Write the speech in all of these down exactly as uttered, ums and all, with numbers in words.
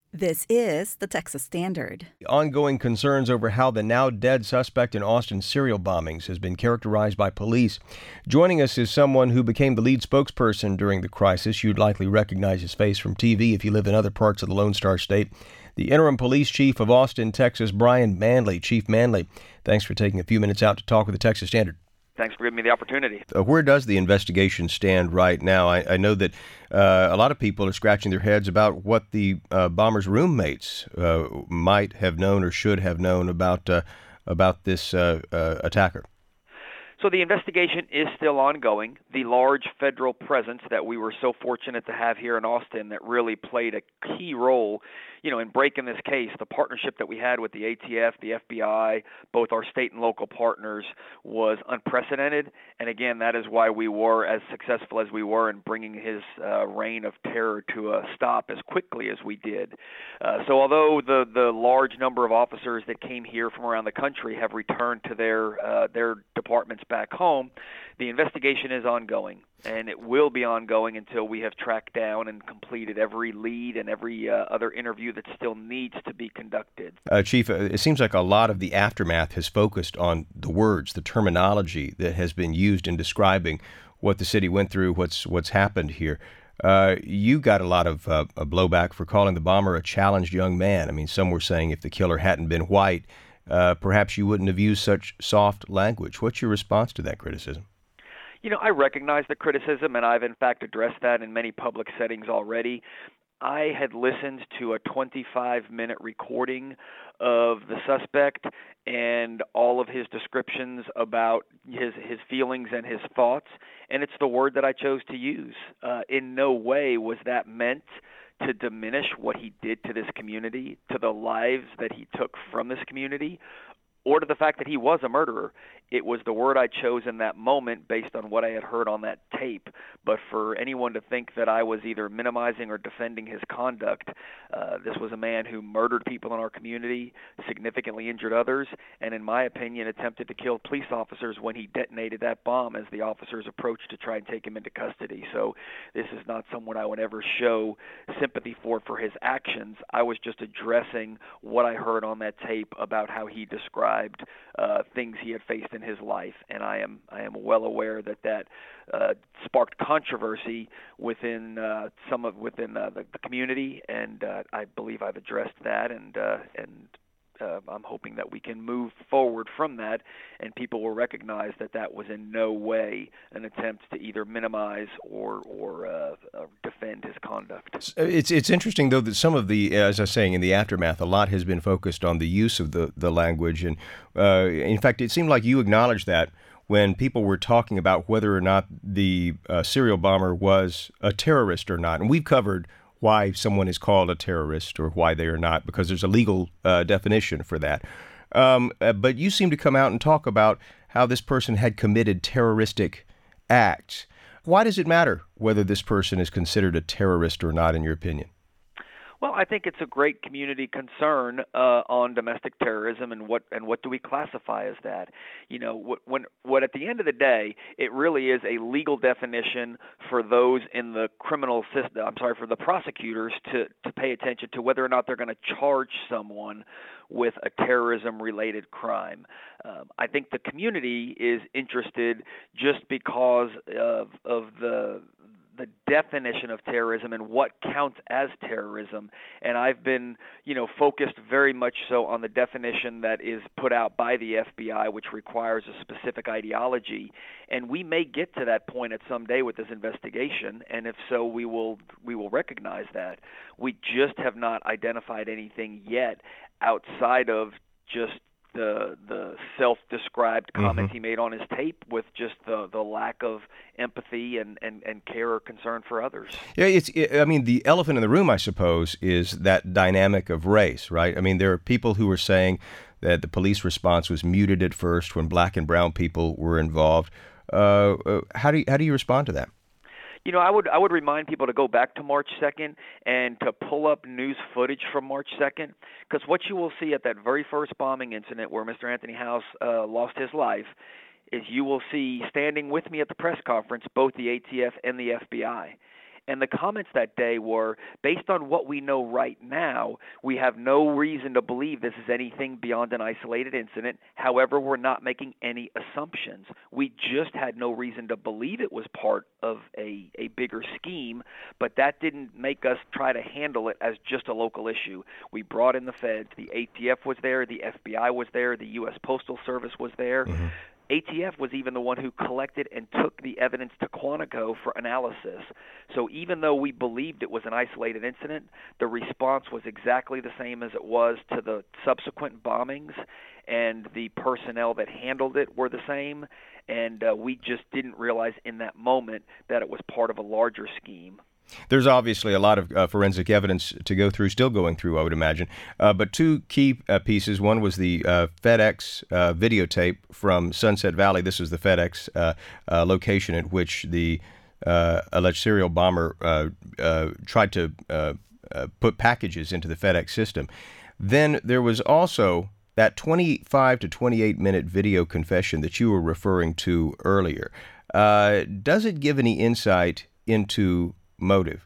This is the Texas Standard. Ongoing concerns over how the now dead suspect in Austin serial bombings has been characterized by police. Joining us is someone who became the lead spokesperson during the crisis. You'd likely recognize his face from T V if you live in other parts of the Lone Star State. The interim police chief of Austin, Texas, Brian Manley. Chief Manley, thanks for taking a few minutes out to talk with the Texas Standard. Thanks for giving me the opportunity. Uh, where does the investigation stand right now? I, I know that uh, a lot of people are scratching their heads about what the uh, bomber's roommates uh, might have known or should have known about uh, about this uh, uh, attacker. So the investigation is still ongoing. The large federal presence that we were so fortunate to have here in Austin that really played a key role, you know, in breaking this case, the partnership that we had with the A T F, the F B I, both our state and local partners, was unprecedented. And again, that is why we were as successful as we were in bringing his uh, reign of terror to a stop as quickly as we did. Uh, so although the, the large number of officers that came here from around the country have returned to their uh, their departments back home, the investigation is ongoing, and it will be ongoing until we have tracked down and completed every lead and every uh, other interview that still needs to be conducted. Uh, Chief, uh, it seems like a lot of the aftermath has focused on the words, the terminology that has been used in describing what the city went through, what's what's happened here. Uh, you got a lot of uh, blowback for calling the bomber a challenged young man. I mean, some were saying if the killer hadn't been white, Uh, perhaps you wouldn't have used such soft language. What's your response to that criticism? You know, I recognize the criticism, and I've in fact addressed that in many public settings already. I had listened to a twenty-five minute recording of the suspect and all of his descriptions about his his feelings and his thoughts, and it's the word that I chose to use. Uh, in no way was that meant to diminish what he did to this community, to the lives that he took from this community, or to the fact that he was a murderer. It was the word I chose in that moment based on what I had heard on that tape. But for anyone to think that I was either minimizing or defending his conduct, uh, this was a man who murdered people in our community, significantly injured others, and in my opinion attempted to kill police officers when he detonated that bomb as the officers approached to try and take him into custody. So this is not someone I would ever show sympathy for for his actions. I was just addressing what I heard on that tape about how he described uh, things he had faced in his life, and I am I am well aware that that uh, sparked controversy within uh, some of within uh, the, the community, and uh, I believe I've addressed that, and uh, and uh, I'm hoping that we can move forward from that, and people will recognize that that was in no way an attempt to either minimize or or uh, uh, defend his conduct. It's it's interesting though that some of the, as I was saying, in the aftermath, a lot has been focused on the use of the the language, and uh, in fact, it seemed like you acknowledged that when people were talking about whether or not the uh, serial bomber was a terrorist or not, and we've covered why someone is called a terrorist or why they are not, because there's a legal uh, definition for that. Um, uh, but you seem to come out and talk about how this person had committed terroristic acts. Why does it matter whether this person is considered a terrorist or not, in your opinion? Well, I think it's a great community concern uh, on domestic terrorism, and what and what do we classify as that? You know, what, when what at the end of the day, it really is a legal definition for those in the criminal system. I'm sorry, for the prosecutors to to pay attention to whether or not they're going to charge someone with a terrorism-related crime. Um, I think the community is interested just because of of the the definition of terrorism and what counts as terrorism. And I've been, you know, focused very much so on the definition that is put out by the F B I, which requires a specific ideology. And we may get to that point at some day with this investigation, and if so, we will we will recognize that. We just have not identified anything yet outside of just the the self-described comments mm-hmm. he made on his tape, with just the, the lack of empathy and, and, and care or concern for others. Yeah, it's. It, I mean, the elephant in the room, I suppose, is that dynamic of race, right? I mean, there are people who are saying that the police response was muted at first when black and brown people were involved. Uh, uh, how do you, how do you respond to that? You know, I would I would remind people to go back to March second and to pull up news footage from March second, because what you will see at that very first bombing incident where Mister Anthony House uh, lost his life is you will see standing with me at the press conference both the A T F and the F B I. And the comments that day were, based on what we know right now, we have no reason to believe this is anything beyond an isolated incident. However, we're not making any assumptions. We just had no reason to believe it was part of a, a bigger scheme, but that didn't make us try to handle it as just a local issue. We brought in the feds. The A T F was there. The F B I was there. The U S Postal Service was there. Mm-hmm. A T F was even the one who collected and took the evidence to Quantico for analysis. So even though we believed it was an isolated incident, the response was exactly the same as it was to the subsequent bombings, and the personnel that handled it were the same, and uh, we just didn't realize in that moment that it was part of a larger scheme. There's obviously a lot of uh, forensic evidence to go through, still going through, I would imagine. Uh, but two key uh, pieces. One was the uh, FedEx uh, videotape from Sunset Valley. This is the FedEx uh, uh, location at which the uh, alleged serial bomber uh, uh, tried to uh, uh, put packages into the FedEx system. Then there was also that twenty-five to twenty-eight minute video confession that you were referring to earlier. Uh, does it give any insight into motive?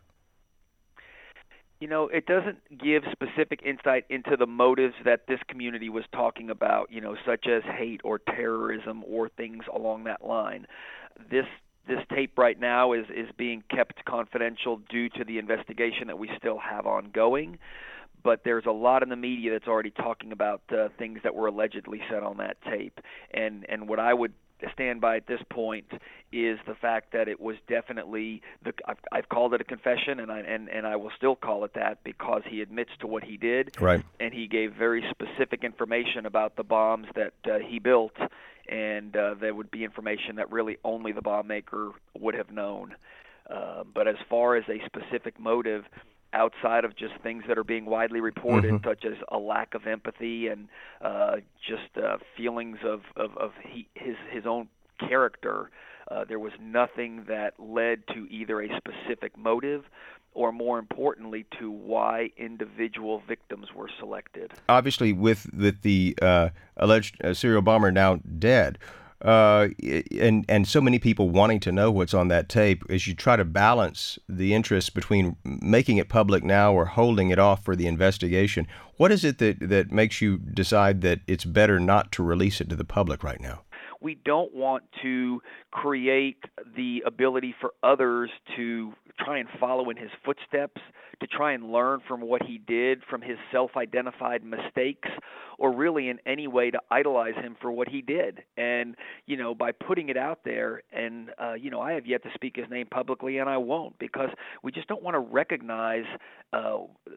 You know, it doesn't give specific insight into the motives that this community was talking about, you know, such as hate or terrorism or things along that line. This this tape right now is, is being kept confidential due to the investigation that we still have ongoing. But there's a lot in the media that's already talking about uh, things that were allegedly said on that tape. And and what I would stand by at this point is the fact that it was definitely the I've, I've called it a confession, and I and, and I will still call it that because he admits to what he did, right? And he gave very specific information about the bombs that uh, he built, and uh, there would be information that really only the bomb maker would have known. Uh, but as far as a specific motive, outside of just things that are being widely reported, mm-hmm. such as a lack of empathy and uh, just uh, feelings of, of, of he, his his own character, uh, there was nothing that led to either a specific motive or, more importantly, to why individual victims were selected. Obviously, with, with the uh, alleged uh, serial bomber now dead, Uh, and and so many people wanting to know what's on that tape, as you try to balance the interest between making it public now or holding it off for the investigation, what is it that, that makes you decide that it's better not to release it to the public right now? We don't want to create the ability for others to try and follow in his footsteps, to try and learn from what he did, from his self-identified mistakes, or really in any way to idolize him for what he did. And, you know, by putting it out there, and, uh, you know, I have yet to speak his name publicly, and I won't, because we just don't want to recognize uh,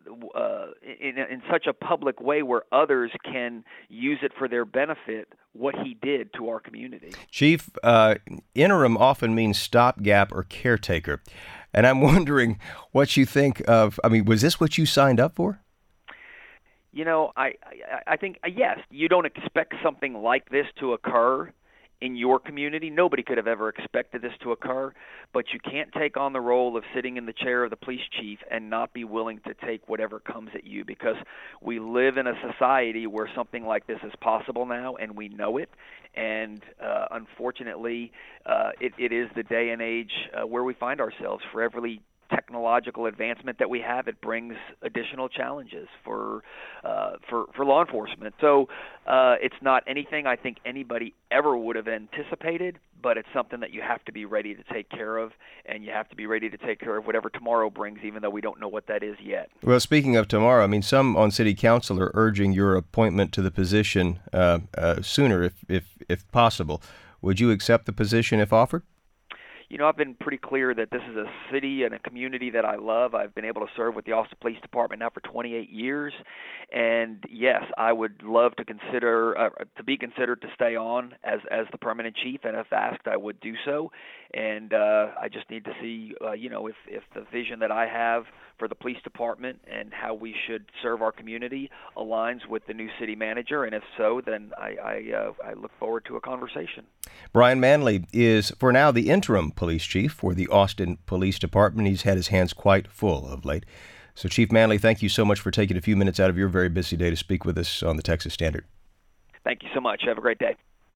uh, in, in such a public way where others can use it for their benefit what he did to our community. Chief, uh, interim often means stopgap or caretaker. And I'm wondering what you think of, I mean, was this what you signed up for? You know, I, I, I think, yes, you don't expect something like this to occur in your community. Nobody could have ever expected this to occur, but you can't take on the role of sitting in the chair of the police chief and not be willing to take whatever comes at you, because we live in a society where something like this is possible now, and we know it. And uh, unfortunately, uh, it, it is the day and age uh, where we find ourselves. For every technological advancement that we have, it brings additional challenges for uh, for for law enforcement. So uh, it's not anything I think anybody ever would have anticipated, but it's something that you have to be ready to take care of, and you have to be ready to take care of whatever tomorrow brings, even though we don't know what that is yet. Well, speaking of tomorrow, I mean, some on city council are urging your appointment to the position uh, uh, sooner, if, if if possible. Would you accept the position if offered? You know, I've been pretty clear that this is a city and a community that I love. I've been able to serve with the Austin Police Department now for twenty-eight years, and yes, I would love to consider uh, to be considered to stay on as as the permanent chief, and if asked, I would do so. And uh, I just need to see, uh, you know, if if the vision that I have for the police department and how we should serve our community aligns with the new city manager, and if so, then I I, uh, I look forward to a conversation. Brian Manley is, for now, the interim police chief for the Austin Police Department. He's had his hands quite full of late. So, Chief Manley, thank you so much for taking a few minutes out of your very busy day to speak with us on the Texas Standard. Thank you so much. Have a great day.